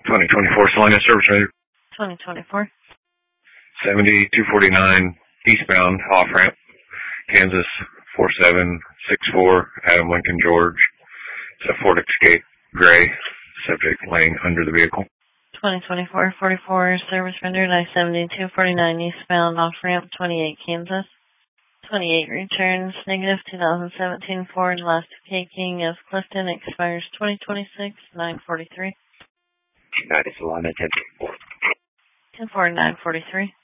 2024 Salina Service Manager. 2024. 7249 eastbound off-ramp, Kansas 4764, Adam Lincoln George. It's a Ford Escape gray, subject laying under the vehicle. 2024 44 service rendered I-7249 eastbound off-ramp 28 Kansas. 28 returns negative 2017 Ford last taking of Clifton expires 2026 943. United Salina 10-4. 10-4 943.